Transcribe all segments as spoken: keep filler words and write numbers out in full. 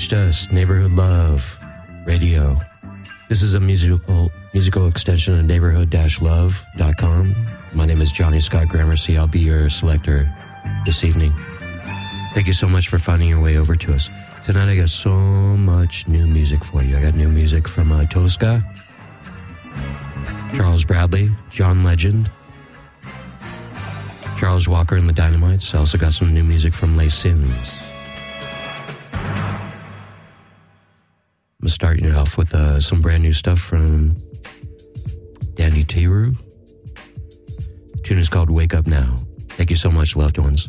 reached us, Neighborhood Love Radio. This is a musical musical extension of neighborhood dash love dot com. My name is Johnny Scott Gramercy. I'll be your selector this evening. Thank you so much for finding your way over to us. Tonight I got so much new music for you. I got new music from uh, Tosca, Charles Bradley, John Legend, Charles Walker and the Dynamites. I also got some new music from Les Sins. I'm going to start you off with uh, some brand new stuff from Danny Tiru. The tune is called Wake Up Now. Thank you so much, loved ones.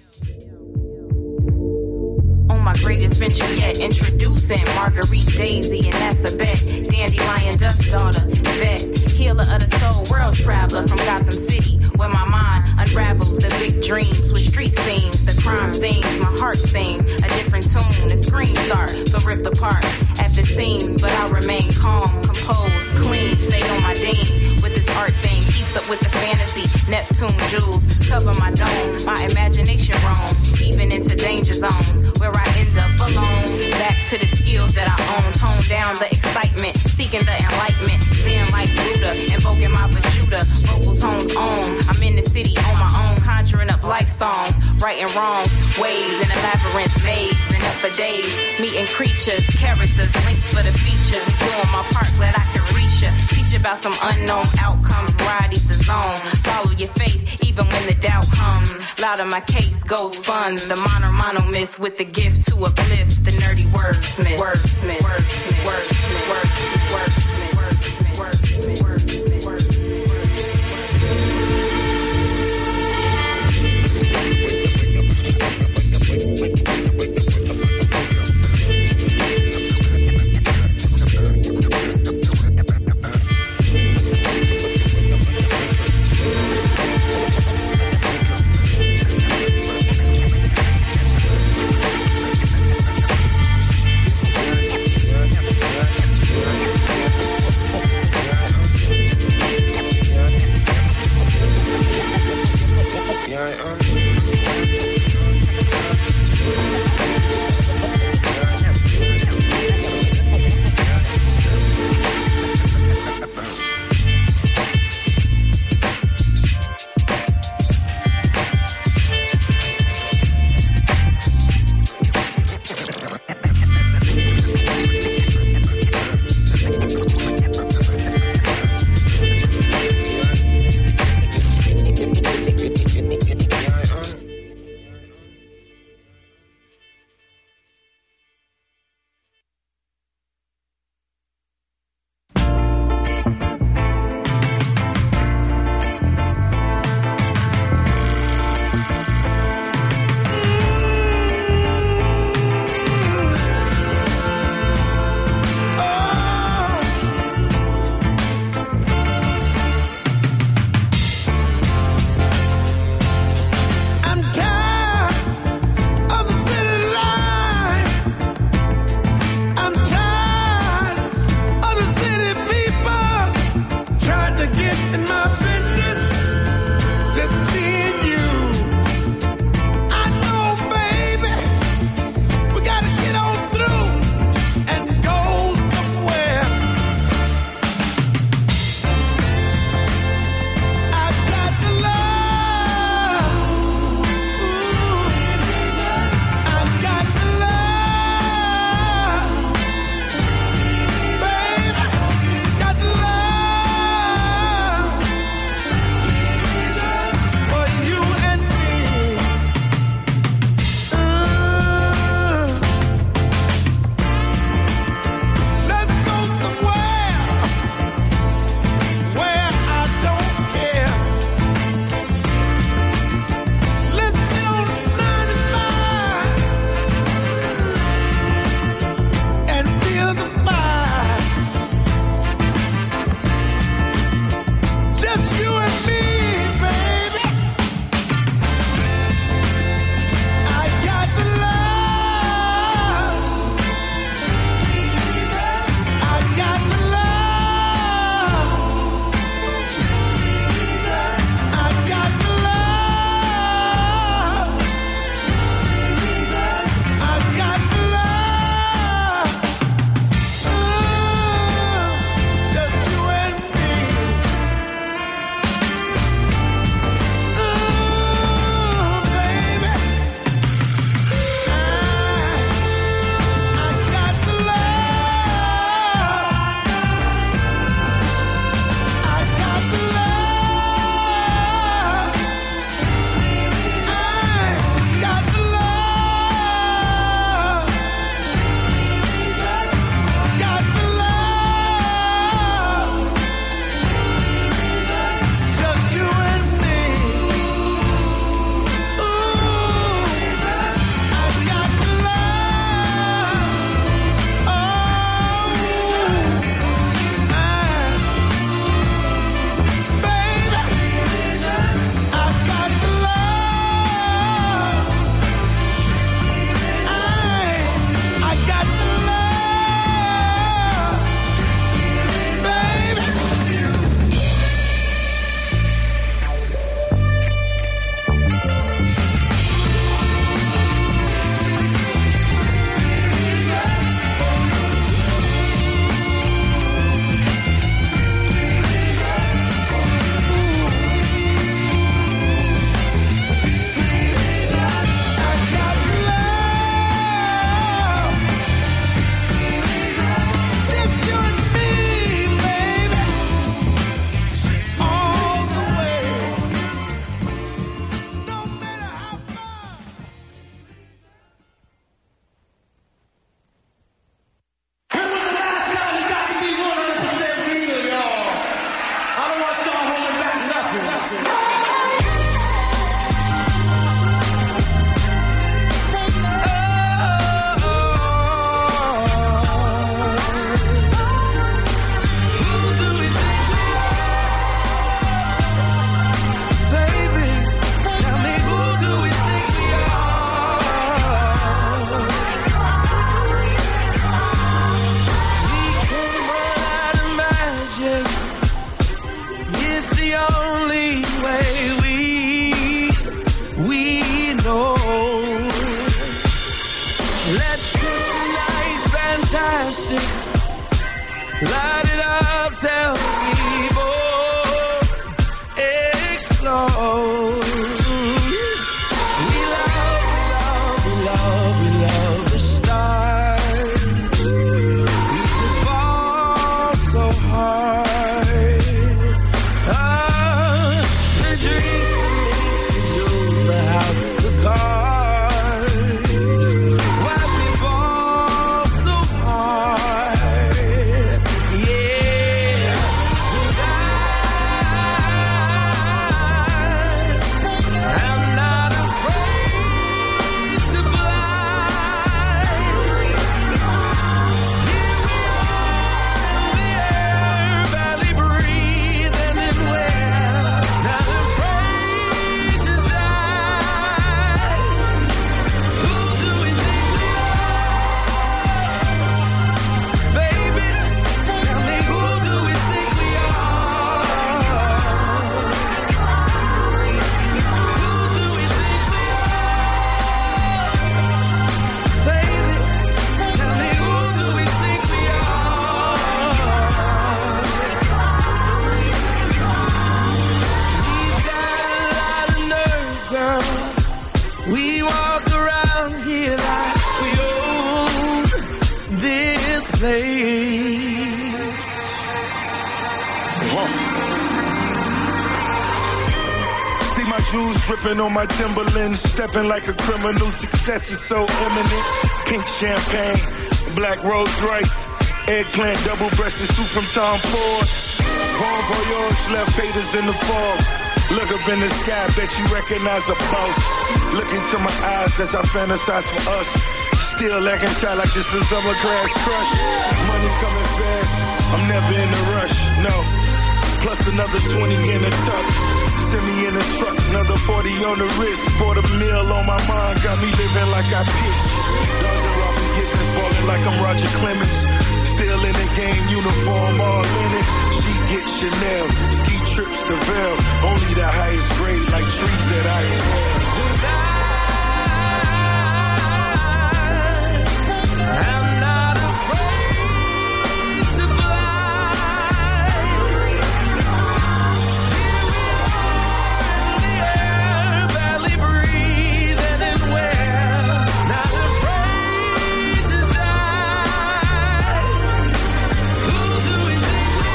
On my greatest venture yet, introducing Marguerite Daisy, and that's a bet. Dandelion Dust Daughter, vet, healer of the soul, world traveler from Gotham City, where my mind unravels the big dreams with street scenes, the crime themes, my heart sings a different tune. The screen start, but ripped apart at the seams, but I remain calm, composed, clean, stay on my dean with this art thing. Keeps up with the fantasy, Neptune jewels cover my dome. My imagination roams even into danger zones where I end up alone. Back to the skills that I own, tone down the excitement, seeking the enlightenment, seeing like Buddha, invoking my Vashuddha, vocal tones on. I'm in the city on my own, conjuring up life songs, righting wrongs, ways in a labyrinth maze. Been up for days, meeting creatures, characters, links for the features. Just doing my part, glad I can reach ya. Teach about some unknown outcomes, variety's the zone. Follow your faith, even when the doubt comes. Louder my case goes fun. The mono monomyth with the gift to uplift the nerdy wordsmith. Wordsmith, wordsmith, wordsmith, wordsmith, wordsmith, wordsmith, wordsmith, wordsmith, wordsmith. Let's trip tonight, fantastic. Light it up, tell people, explode. We love, we love, we love, we love the stars. We could fall so hard. Ah, the drinks, the links, the jewels, the house, the cars. Why we fall so hard? Yeah. 'Cause I, I'm not afraid to fly. Here we are in the air, barely breathing, and we're not afraid to die. Who do we think we are? Baby, tell me, who do we think we are? Who do we think we are? Baby, tell me, who do we think we are? We've got a lot of nerve, girl. We walk around here like we own this place. See my jewels dripping on my Timberlands, stepping like a criminal. Success is so imminent. Pink champagne, black Rolls Royce, eggplant, double-breasted suit from Tom Ford. Bon voyage, left haters in the fog. Look up in the sky, bet you recognize a boss. Look into my eyes as I fantasize for us. Still acting shy like this is summer class crush. Money coming fast, I'm never in a rush, no. Plus another twenty in a tuck. Send me in a truck, another forty on the wrist. Quarter meal on my mind, got me living like I pitch. Dozen Robin Givens, ballin' like I'm Roger Clemens. Still in the game, uniform all in it. She gets Chanel, ski trips to Vail. Only the highest grade, like trees that I inhale. I'm not afraid to fly. Here we are in the air, barely breathing, and we're not afraid to die. Who do we think we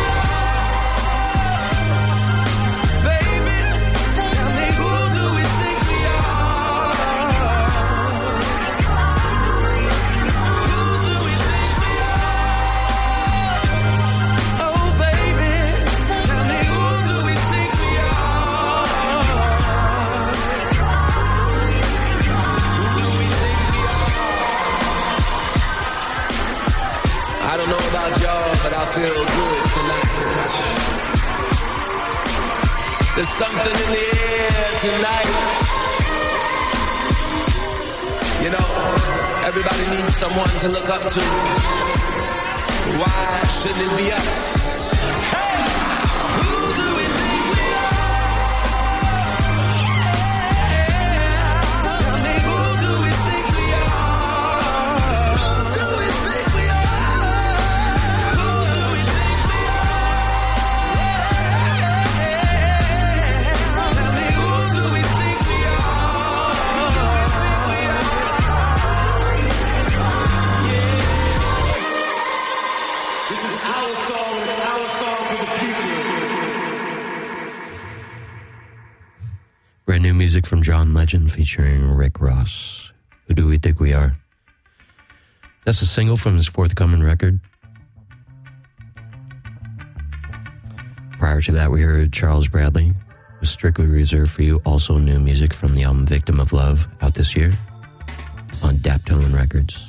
are? Baby, tell me, who do we think we are? Who do we think we are? Oh, baby, tell me, who do we think we are? Who do we think we are? I don't know about y'all, but I feel good tonight. There's something in the air tonight. You know, everybody needs someone to look up to. Why shouldn't it be us? Hey! Who do we think we are? Tell me, who do we think we are? Who do we think we are? Who do we think we are? Tell me, who do we think we are? This is our song, it's our song for the future. Brand new music from John Legend featuring Rick Ross. Who do we think we are? That's a single from his forthcoming record. Prior to that, we heard Charles Bradley, was Strictly Reserved for You, also new music from the album Victim of Love, out this year on Daptone Records.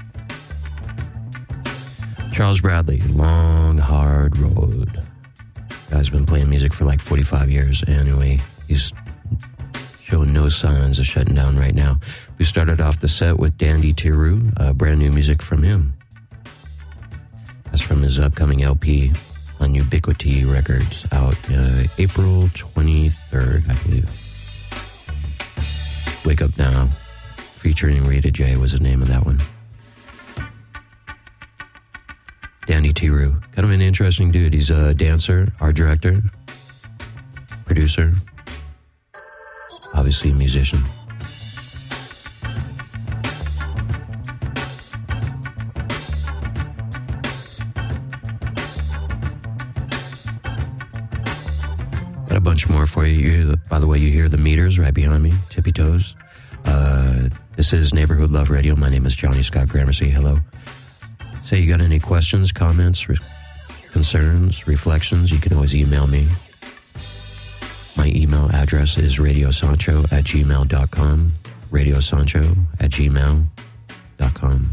Charles Bradley, Long Hard Road. Guy's been playing music for like forty-five years. Anyway, he's showing no signs of shutting down right now. We started off the set with Dandy Tiru, uh, brand new music from him. That's from his upcoming L P on Ubiquity Records, out uh, April twenty-third, I believe. Wake Up Now, featuring Rita J was the name of that one. Tiru. Kind of an interesting dude. He's a dancer, art director, producer, obviously a musician. Got a bunch more for you. You hear the, by the way, you hear the meters right behind me, tippy toes. Uh, this is Neighborhood Love Radio. My name is Johnny Scott Gramercy. Hello. So you got any questions, comments, re- concerns, reflections, you can always email me. My email address is radiosancho at gmail dot com. radiosancho at gmail dot com.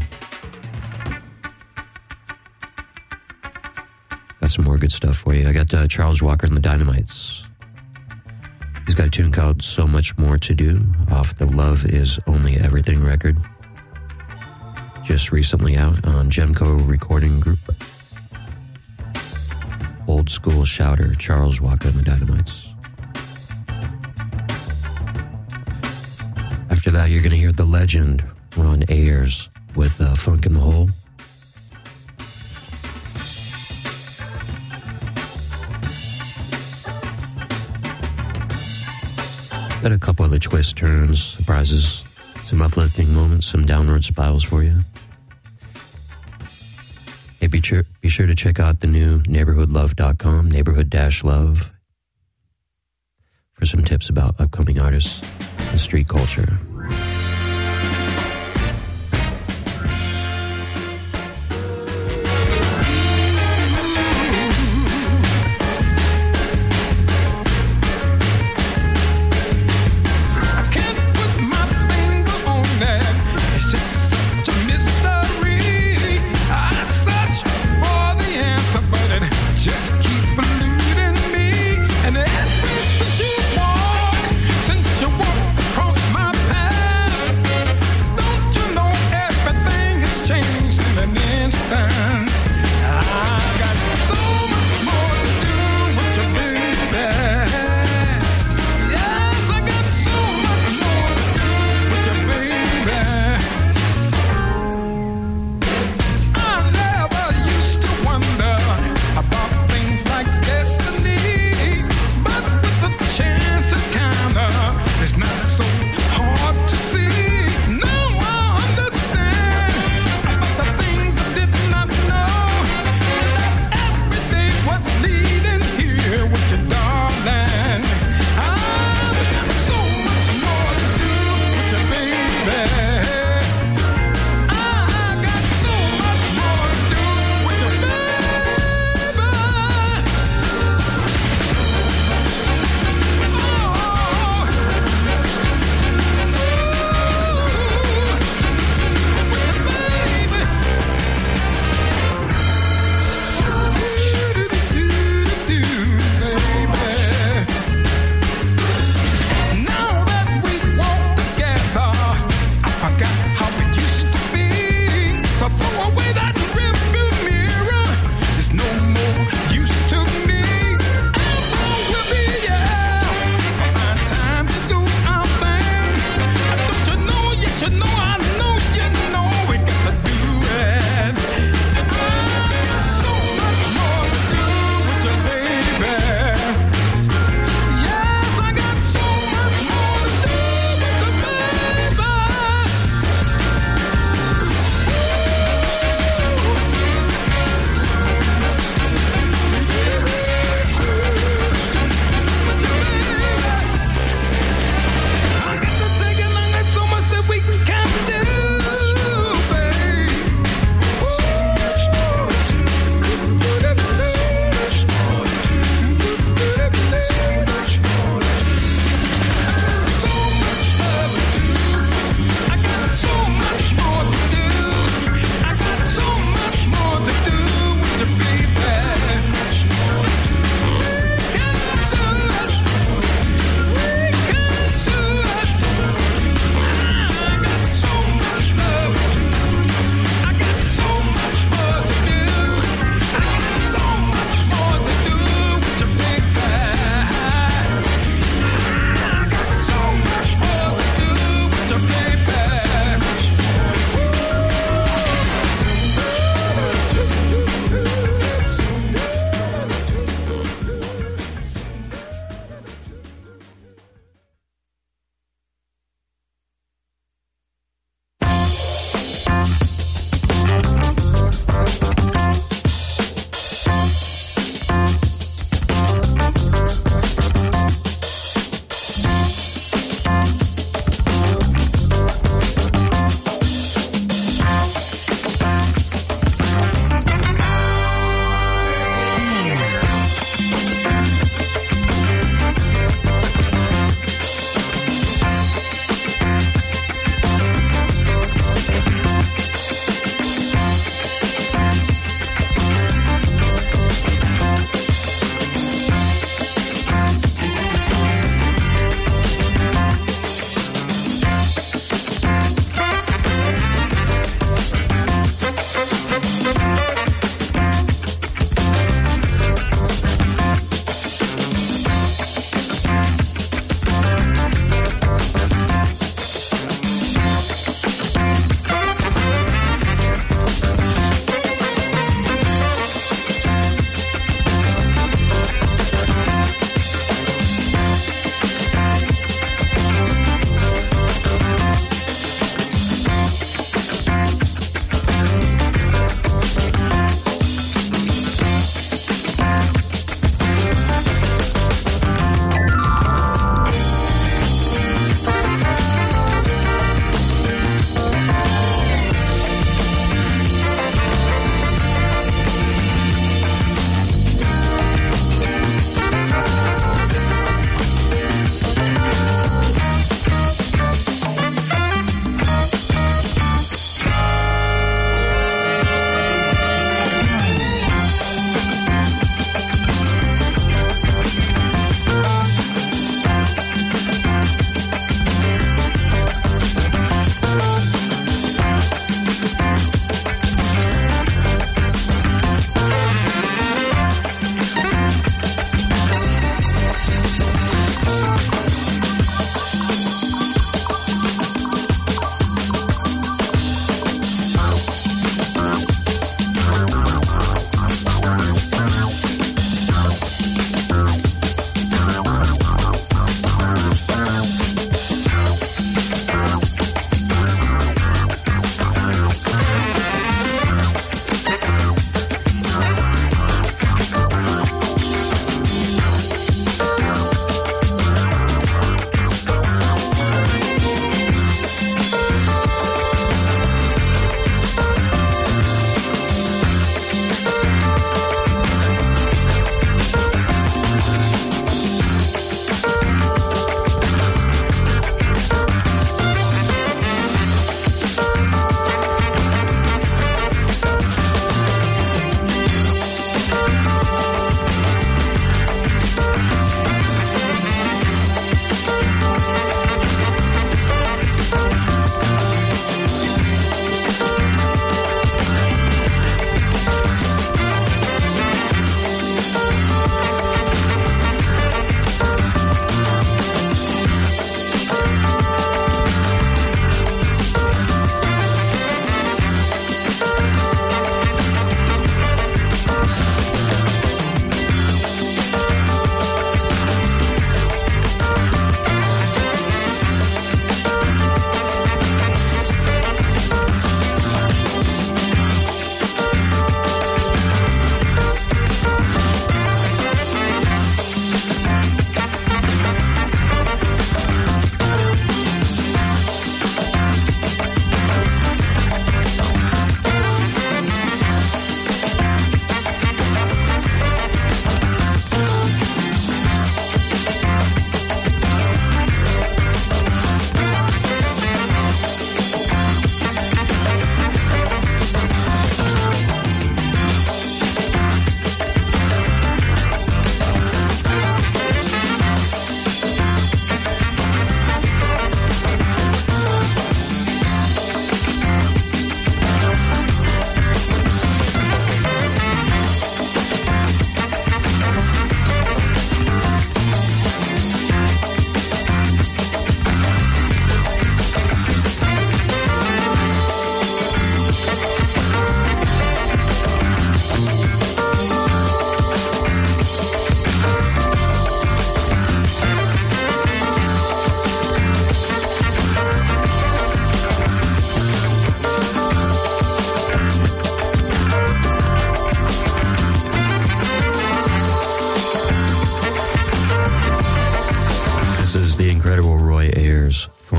Got some more good stuff for you. I got uh, Charles Walker and the Dynamites. He's got a tune called So Much More to Do off the Love Is Only Everything record. Just recently out on Gemco Recording Group. Old school shouter, Charles Walker and the Dynamites. After that, you're going to hear the legend, Ron Ayers, with uh, Funk in the Hole. Got a couple other twists, turns, surprises, some uplifting moments, some downward spirals for you. Hey, be sure, be sure to check out the new neighborhood love dot com, neighborhood dash love, for some tips about upcoming artists and street culture. Since you walked across my path,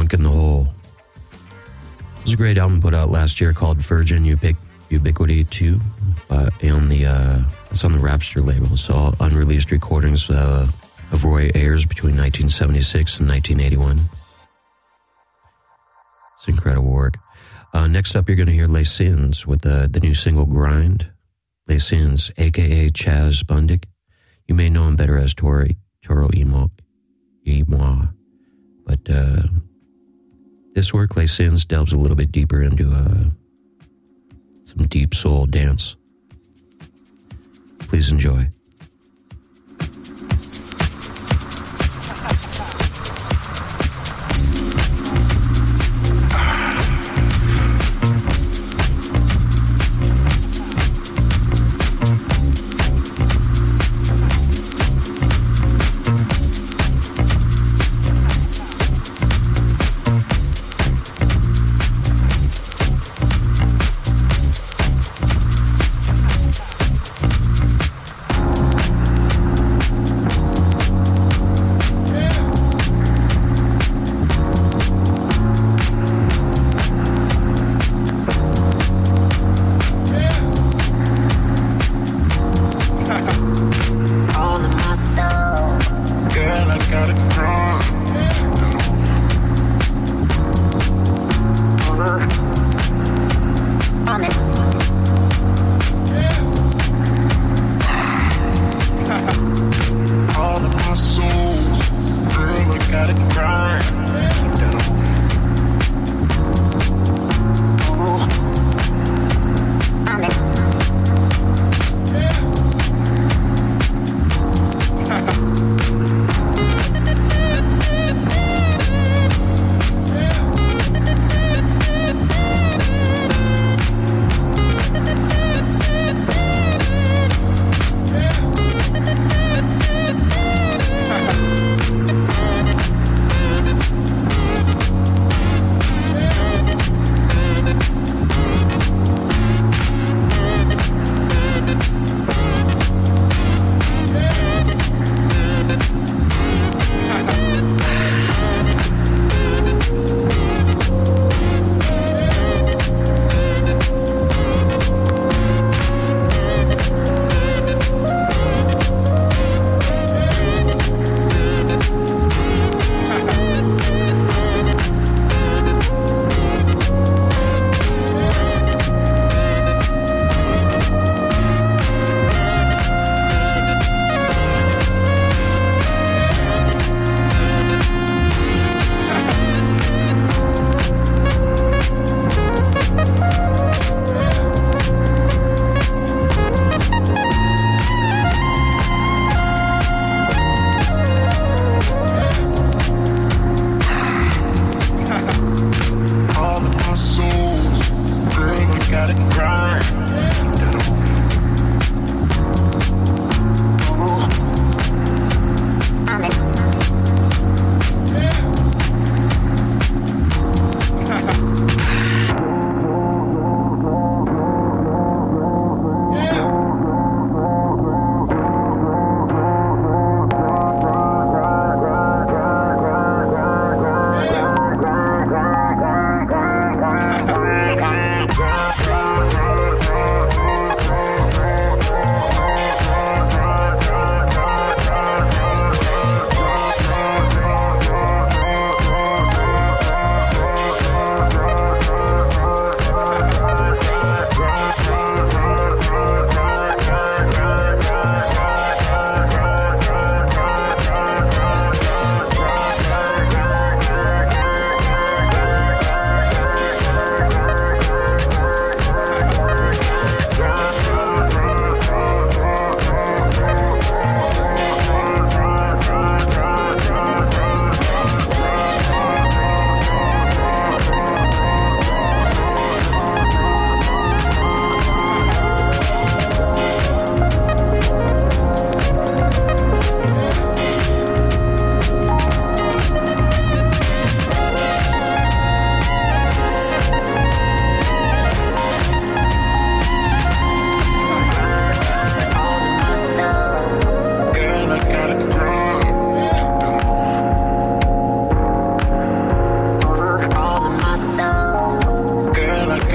Funk in the Hole. It was a great album put out last year called Virgin Ubiqu- Ubiquity two. Uh, on the, uh, it's on the Rapster label. So all unreleased recordings uh, of Roy Ayers between nineteen seventy-six and nineteen eighty-one. It's incredible work. Uh, next up, you're going to hear Les Sins with the, the new single Grind. Les Sins, a k a. Chaz Bundick. You may know him better as Toro, Toro Emo, Emo. But uh, this work, Les Sins, delves a little bit deeper into uh, some deep soul dance. Please enjoy.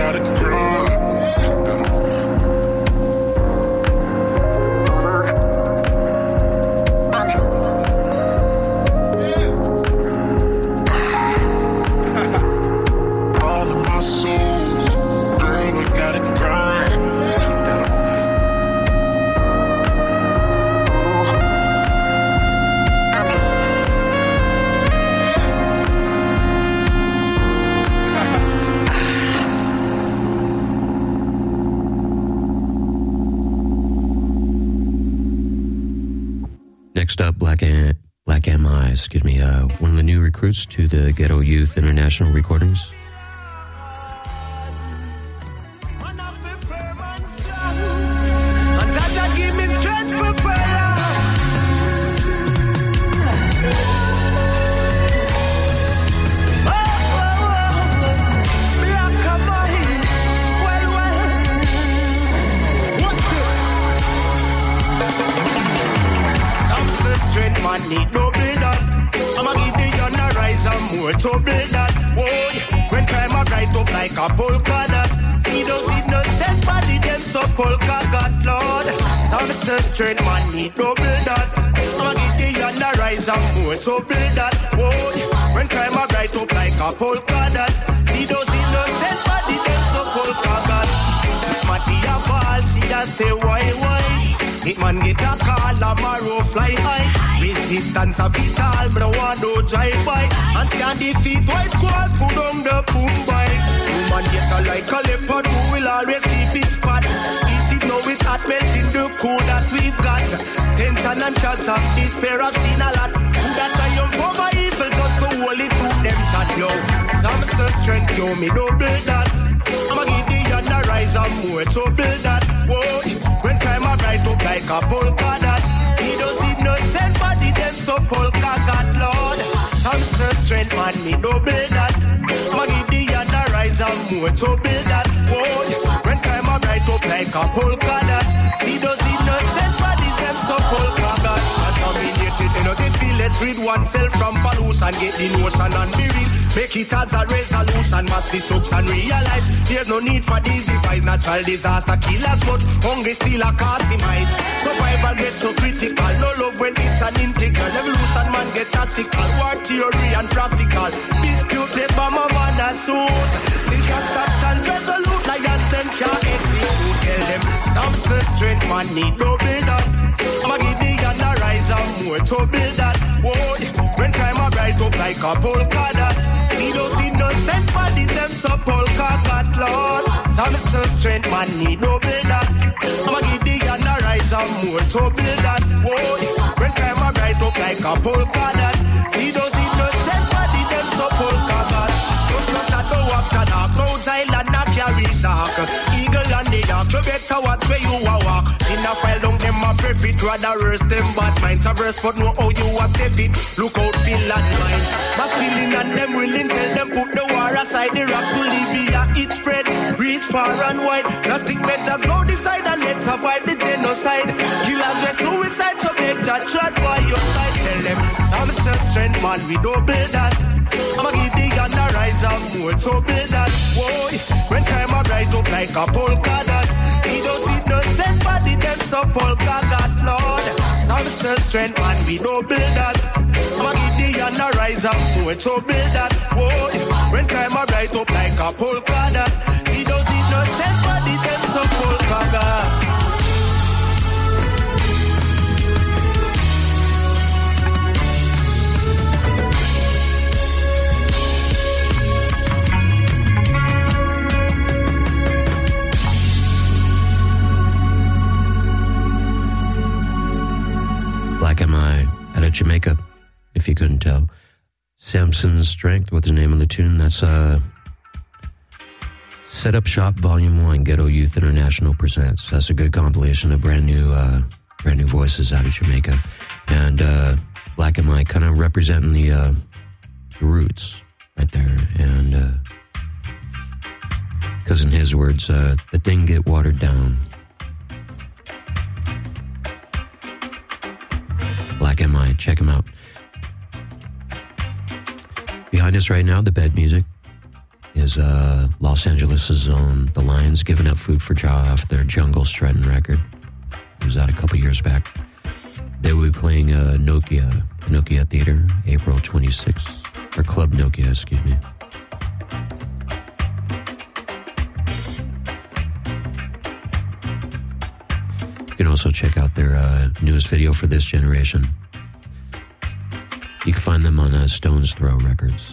gotta grind. All of my souls, girl, I gotta grind. Next up, Black A- Black M I, excuse me, uh, one of the new recruits to the Ghetto Youth International Recordings. And Jaja give me strength for prayer. Oh, oh, oh, Black and white. Well, well. What's this? Some say strength man need no build-up. I'ma give the young a rise and more to build that. Boy, when crime a bright up like a polka dot. See those innocent body, them so polka got Lord. Some say strength man need no build that. I'ma give the young a rise and more to build that. Boy, when crime a bright up like a polka dot. See those innocent body, them so polka got. This Matty a ball, see a say why why. It man get a call, a marrow fly high. Resistance a vital, but I want no drive by. And scan the feet, white squad, put on the boom bike. Woman get a like a leopard, who will always keep it spot. Eat it now with hot melting the cool that we've got. Tension and chance of despair, I've seen a lot. Who that triumph over evil, just to hold it to them chat, yo. Some say strength, yo, me don't build that. I'ma give the young a rise and more to build that. Whoa, when crime a bright up like a polka dot. See those innocent body, them so polka got Lord. Some say strength man, me no build that. I'ma give the young a rise and more to build that. Whoa, when crime a bright up like a polka dot. See those innocent bodies, them so polka got. Contaminated, you know they feel. Let's rid oneself from pollution, get the notion and be real. Make it as a resolution, must be took and realize there's no need for these devices. Natural disaster kill as much, hungry still a cause demise. Survival gets so critical, no love when it's an integral. Evolution man get tactical, war theory and practical. Dispute let bomb a man a suit. Since Rasta stands resolute, lions them can't execute. Tell them some say strength man need no build up. I'ma give the young a rise and more to build that. Whoa, when crime a bright up like a polka dot. See those innocent bodies, them so polka got Lord. Some say strength man need no build that. I'ma give the young a rise and more to build that. Whoa, when crime a bright up like a polka dot. See those innocent bodies, them so polka got. Just plus I don't walk the dark, Rose Island not carry shark. Eagle and the yak, you better watch where you a walk. In a file down them a prep it, rather worse them bad mind. Traverse but know how you a step it. Look out Finland mine. Masculine and them willing, tell them put the war aside. The rap to Libya, it spread, reach far and wide. Plastic metas now decide and let's avoid the genocide. Killers were suicide, so make that shot by your side. Tell them, some say strength man, we don't build that. I'ma give the gun a rise and more to build that. Whoa, when time a bright up like a polka dot. See those innocent body, them so polka got Lord. Some say strength man, we don't build that. I'ma give the gun a rise and more to build that. Whoa, when time a bright up like a polka dot. See those innocent body, them so polka got. Black M I out of Jamaica, if you couldn't tell. Samson's Strength, what's the name of the tune? That's uh, Set Up Shop Volume one, Ghetto Youth International presents. That's a good compilation of brand new uh, brand new voices out of Jamaica. And uh, Black M I kind of representing the, uh, the roots right there. And because uh, in his words, uh, the thing get watered down. Black M I, check him out. Behind us right now, the bed music is uh, Los Angeles' own The Lions, giving up Food for Jaw off their Jungle Strutting record. It was out a couple years back. They will be playing uh, Nokia, Nokia Theater, April twenty-sixth, or Club Nokia, excuse me. You can also check out their uh, newest video for this generation. You can find them on uh, Stone's Throw Records.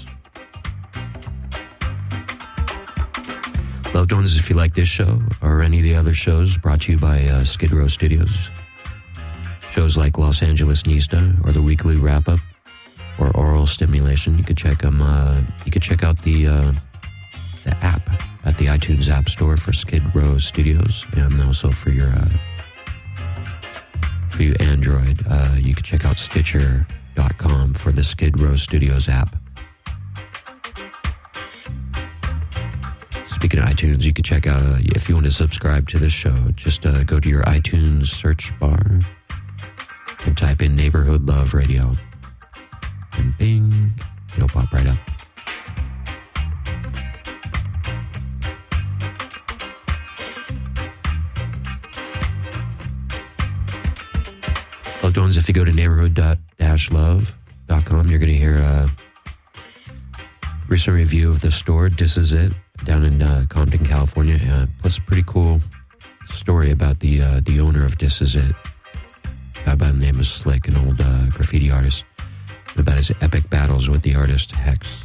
Loved ones, if you like this show or any of the other shows brought to you by uh, Skid Row Studios, shows like Los Angeles Nista or the Weekly Wrap Up or Oral Stimulation, you could check them. Uh, you could check out the uh, the app at the iTunes App Store for Skid Row Studios, and also for your uh, for you Android, uh, you could check out Stitcher dot com for the Skid Row Studios app. Speaking of iTunes, you can check out, uh, if you want to subscribe to this show, just uh, go to your iTunes search bar and type in Neighborhood Love Radio. And bing, it'll pop right up. Loved ones, if you go to neighborhood dot love dot com, you're going to hear a recent review of the store, This Is It, down in uh, Compton, California. Uh, plus a pretty cool story about the uh, the owner of This Is It, a guy by the name of Slick, an old uh, graffiti artist, and about his epic battles with the artist Hex.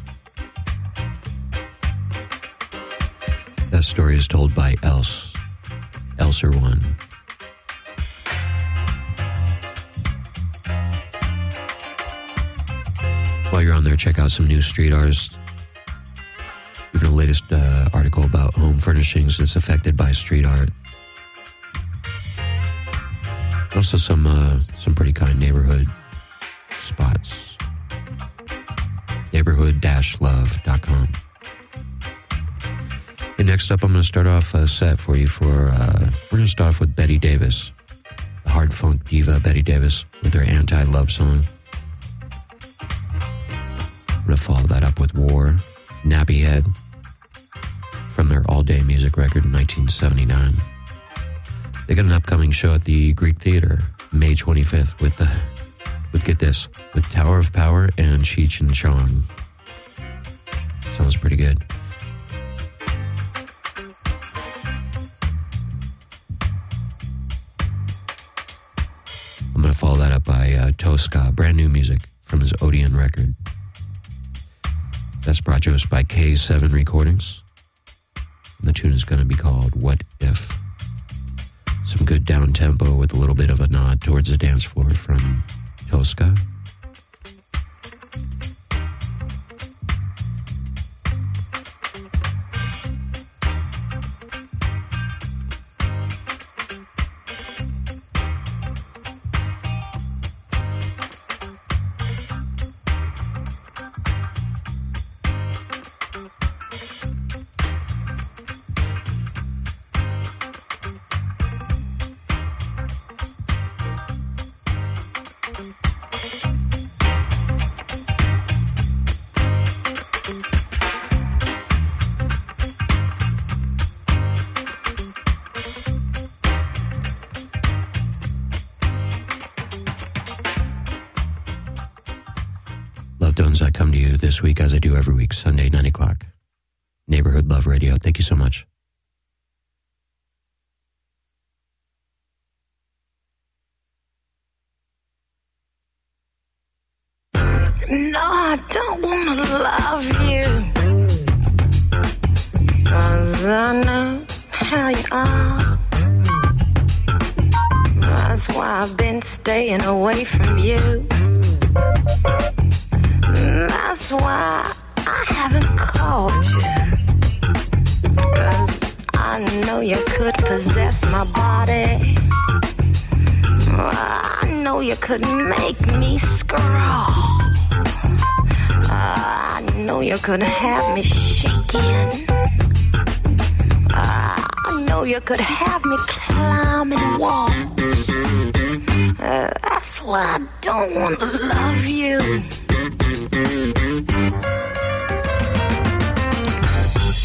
That story is told by Else, Elser One. While you're on there, check out some new street artists. Even the latest uh, article about home furnishings that's affected by street art. Also some uh, some pretty kind neighborhood spots. neighborhood dash love dot com. And next up, I'm going to start off a set for you for, uh, we're going to start off with Betty Davis, the hard funk diva Betty Davis, with her anti-love song. I'm going to follow that up with War, Nappy Head, from their All Day Music record in nineteen seventy-nine. They got an upcoming show at the Greek Theater, May twenty-fifth, with the, with get this, with Tower of Power and Cheech and Chong. Sounds pretty good. I'm going to follow that up by uh, Tosca, brand new music from his Odeon record. That's brought to us by K seven Recordings. And the tune is going to be called What If. Some good down tempo with a little bit of a nod towards the dance floor from Tosca. I come to you this week as I do every week, Sunday, nine o'clock. Neighborhood Love Radio. Thank you so much. No, I don't want to love you, 'cause I know how you are. That's why I've been staying away from you. That's why I haven't called you, 'cause I know you could possess my body. I know you could make me scrawl. I know you could have me shaking. I know you could have me climbing walls. Uh, that's why I don't want to love you.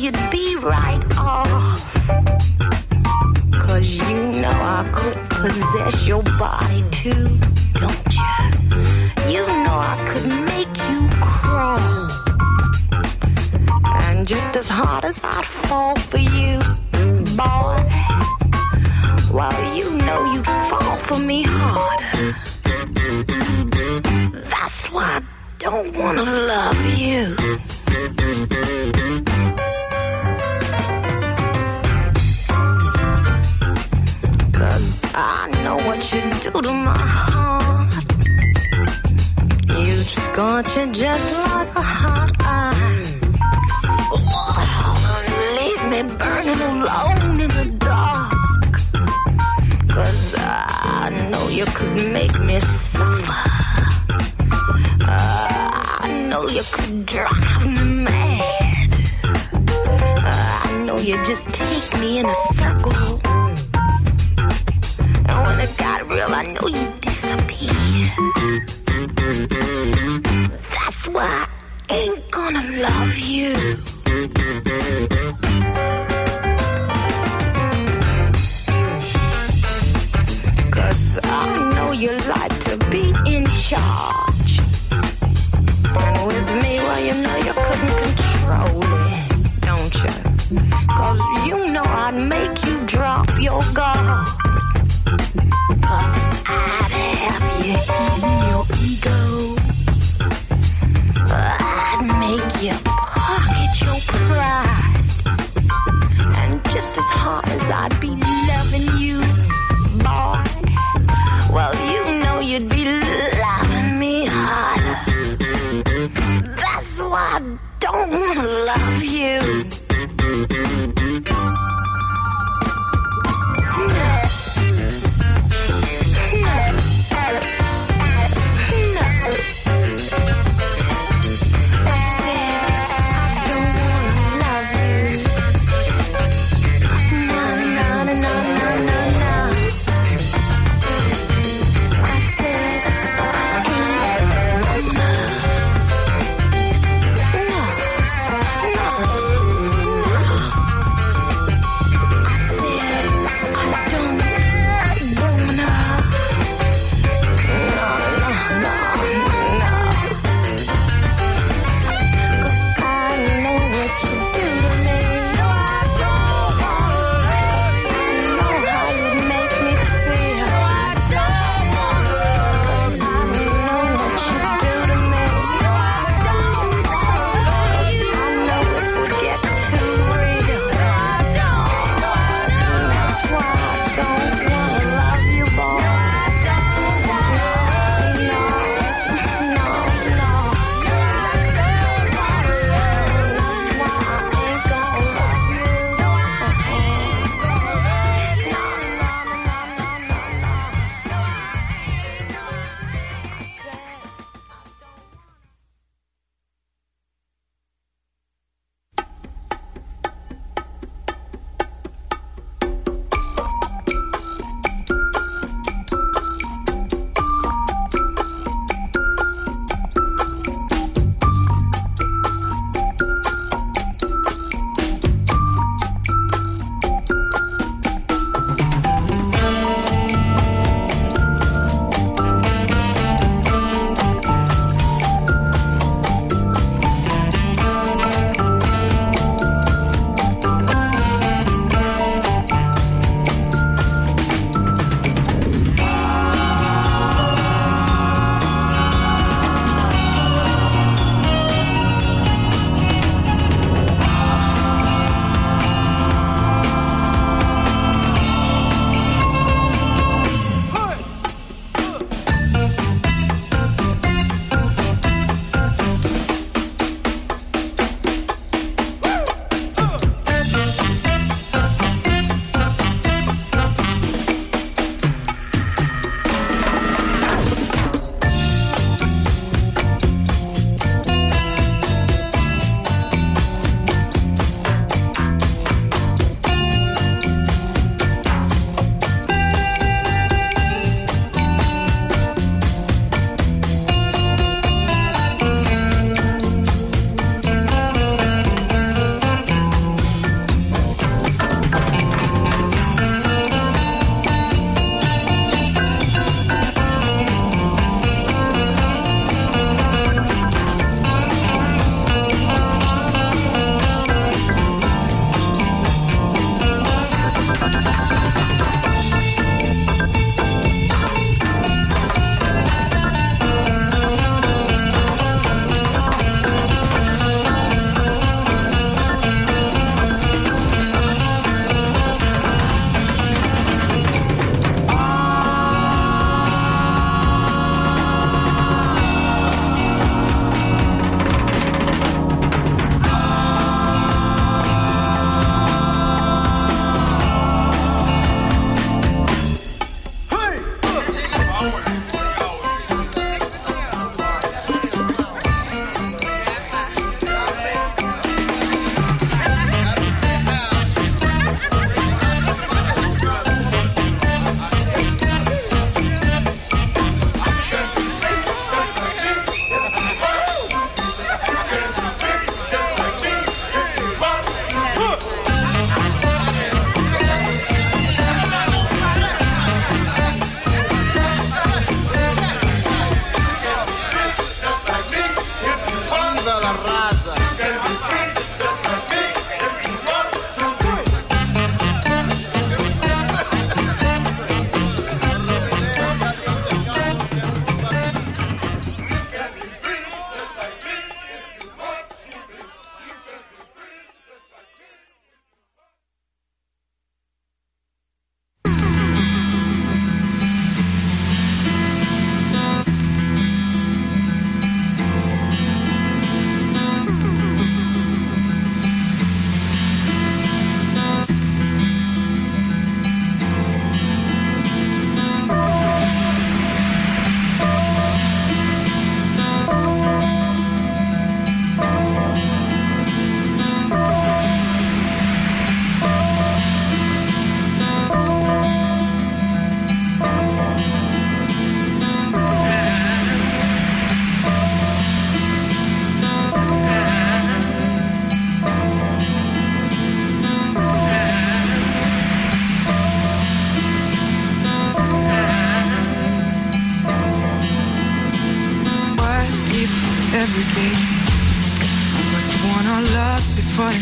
you'd be right off. Cause you know I could possess your body too, don't you? You know I could make you crawl. And just as hard as I'd fall for you, boy, well, you know you'd fall for me harder. That's why I don't wanna love you. Cause I know what you do to my heart. You scorch it just like a hot iron. Oh, leave me burning alone in the dark. Cause I know you could make me suffer. Uh, I know you could drive me mad. Uh, I know you just take me in a circle. And when it got real, I know you disappear. That's why I ain't gonna love you. Cause I know you like to be in charge. And with me, well, you know you couldn't control it, don't you? Cause you know I'd make you drop your guard. Cause I'd have you eating your ego. I'd make you pocket your pride. And just as hard as I'd be loving you, boy, well, you know you'd be loving me harder. That's why I don't wanna love you. Na na na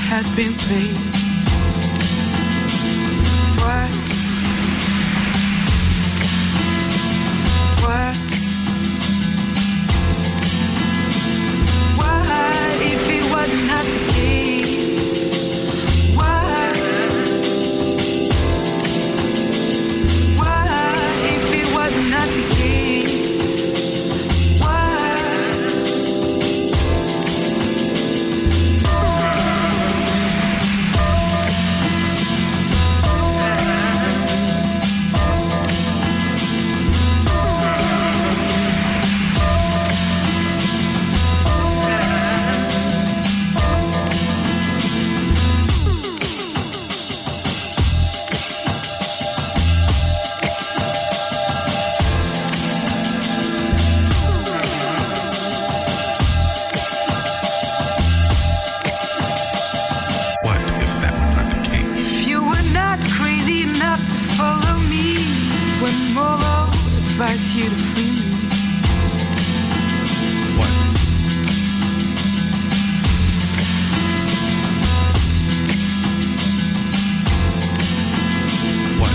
has been played. Why? Why? Why, if it was not the case? Why? Why, if it was not the case? Advise you to free me. What? What?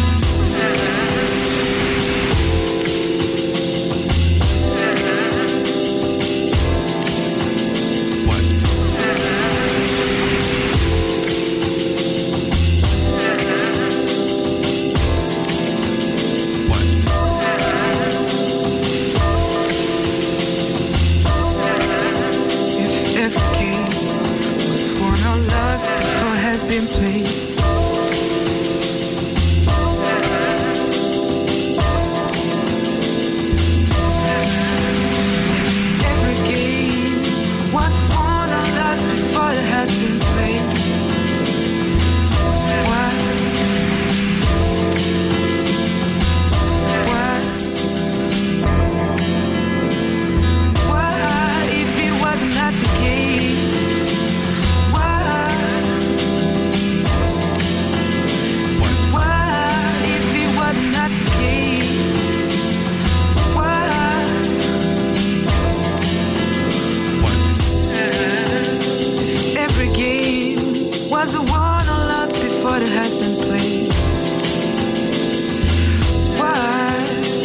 Been played. Every game was won or lost before it has been played. Why? Why? Why, if it was not the case? Was the one or lost before it has been played? Why?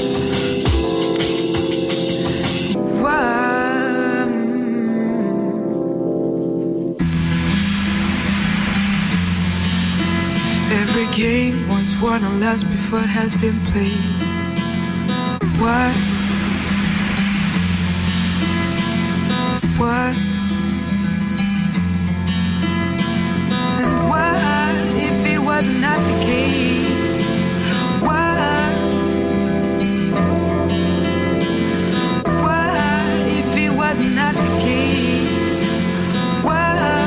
Why? Every game was won or lost before it has been played. Why? Why? Why, if it was not the case? Why? Why, if it was not the case? Why?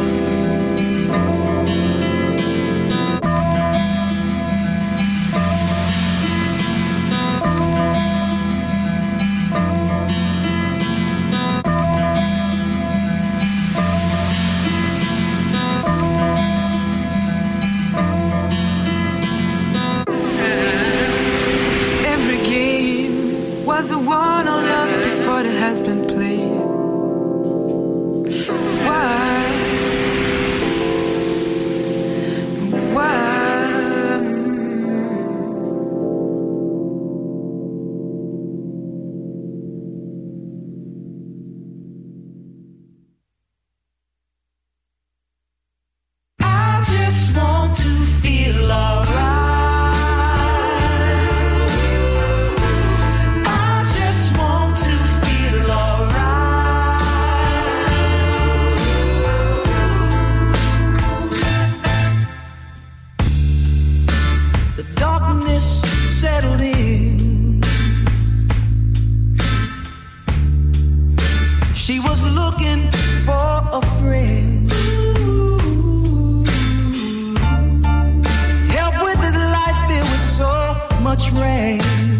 Was a won or lost before it has been played? Why? Why? I just want to feel alright. Settled in. She was looking for a friend. Help with this life filled with so much rain.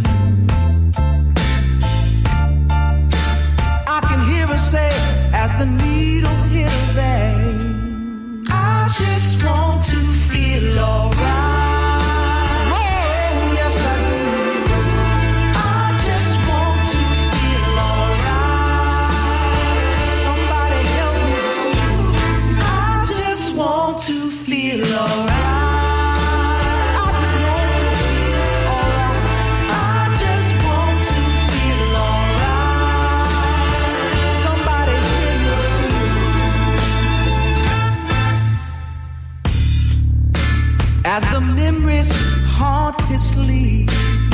I can hear her say as the needle hit her vein, I just want to feel alright. Yes, I do. haunt his sleep.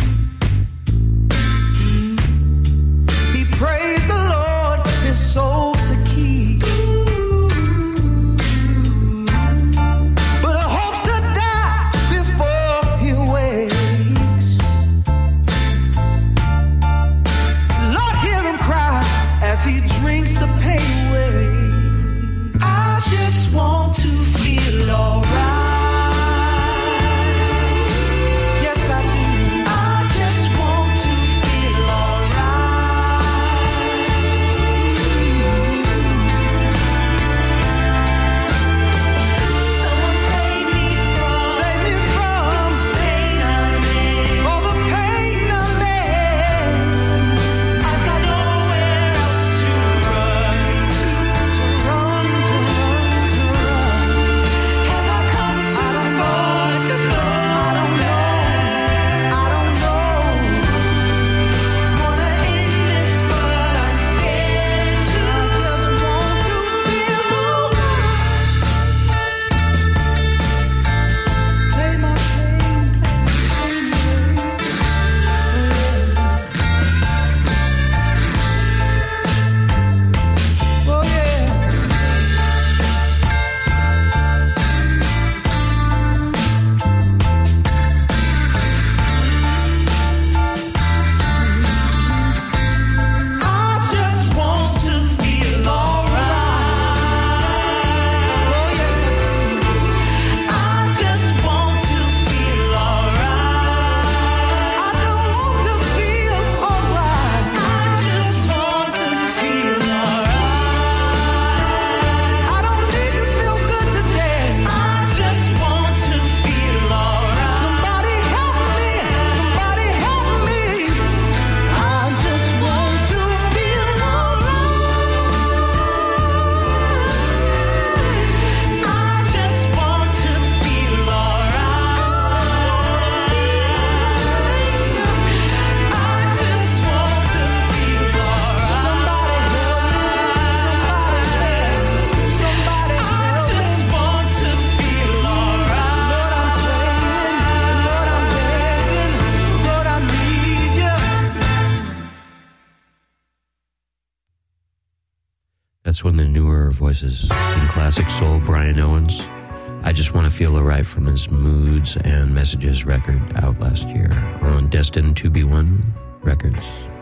He prays the Lord his soul to keep. But he hopes to die before he wakes. Lord, hear him cry as he drinks the pain away. I just want to feel alright. That's one of the newer voices in classic soul, Brian Owens. I Just Want to Feel Alright from his Moods and Messages record out last year on Destined to Be One Records.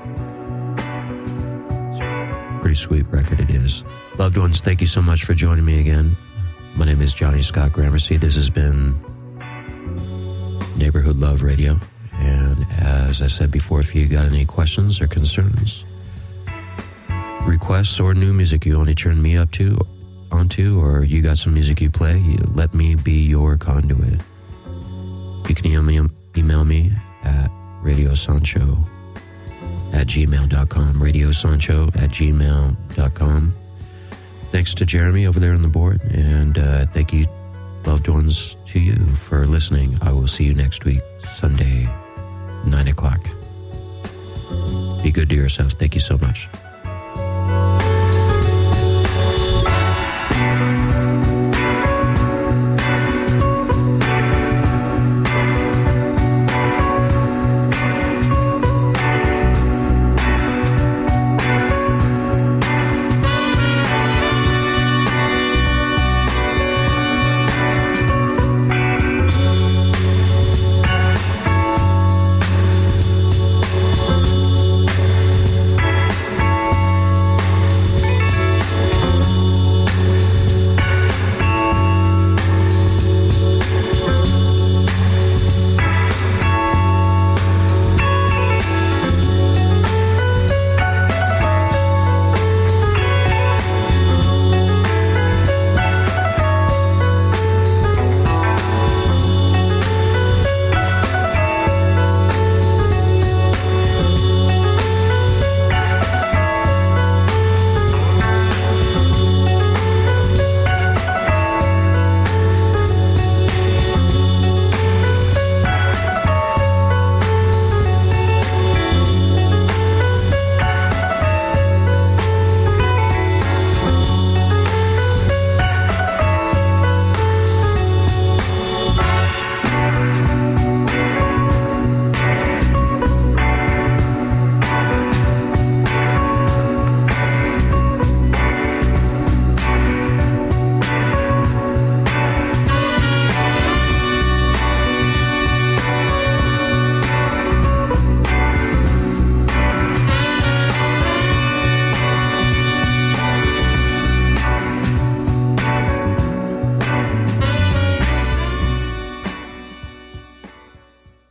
It's a pretty sweet record it is. Loved ones, thank you so much for joining me again. My name is Johnny Scott Gramercy. This has been Neighborhood Love Radio. And as I said before, if you got any questions or concerns, requests, or new music you want to turn me up to, onto, or you got some music you play, you let me be your conduit. You can email me, email me at radiosancho at gmail dot com, radiosancho at gmail dot com. Thanks to Jeremy over there on the board, and uh, thank you, loved ones, to you for listening. I will see you next week, Sunday, nine o'clock. Be good to yourself. Thank you so much.